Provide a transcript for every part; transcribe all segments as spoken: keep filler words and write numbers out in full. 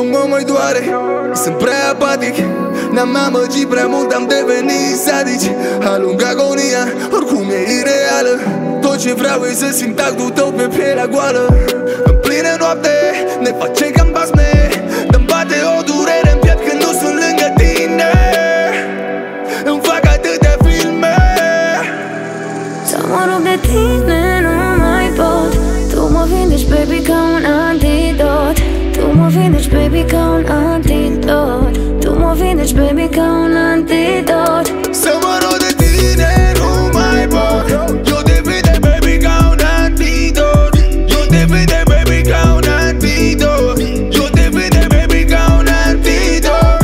mă mai doare, sunt prea apatic. N-am amăgit prea mult, am devenit sadici. Alung agonia, oricum e ireală. Tot ce vreau e să simt tactul tău pe pielea goală. În plină noapte ne facem cam basme. Dă-mi bate o durere în piept când nu sunt lângă tine. Îmi fac atâtea filme. Să mă rog de tine, nu mai pot. Tu mă vindeci, baby, ca un antidot. Tu mă vindeci, baby, ca un antidot. Tu mă vindeci, baby, ca un antidot. Să mă rog de tine, nu mai pot. Eu te vinde, baby, ca un antidot. Eu te vinde, baby, ca un antidot. Eu te vinde, baby, ca un antidot.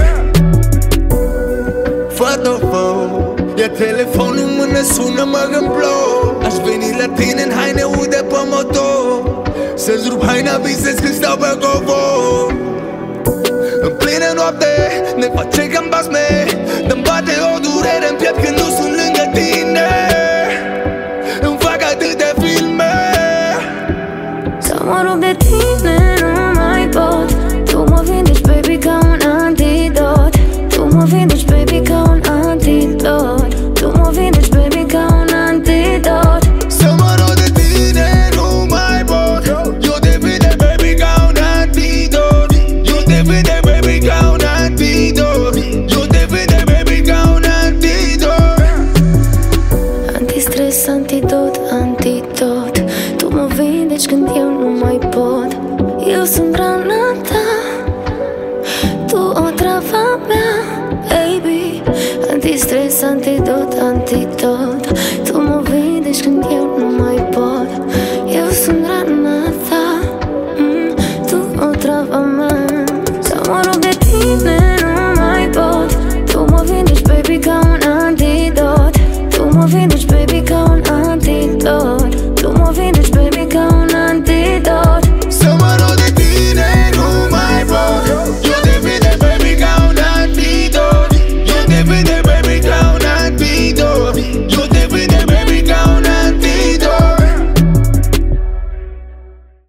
Fată, fă, ia telefonul în mână, sună-mă în bloc. Aș veni la tine în haine ude pe motor. Să-ți rup haina, visez când stau pe covor. În plină noapte ne facem cam basme. Dă-mi bate o durere în piept când nu sunt lângă tine. Îmi fac atâtea filme. Să mă rog de tine, nu mai pot. Tu mă vindeci, baby, ca un antidot. Tu mă vindeci, baby, ca un antidot. Tu mă vindeci, baby, ca un antidot. Să mă rog de tine, nu mai pot. Eu te vinde, baby, ca un antidot. Eu te vinde, baby, ca un antidot. Eu te vinde, baby, ca un antidot. Antistres, antidot, antidot. Tu mă vindeci când eu nu mai pot. Eu sunt rana ta, tu o travă mea, baby. Antistres, antidot, antidot. Tu mă vindeci când eu nu mai pot. Eu sunt rana ta, mm, tu o travă mea. Să mă rog de tine, nu mai pot. Tu mă vindeci, baby, ca un antidot. Tu mă vindeci, baby, ca un antidot. Tu mă vindeci,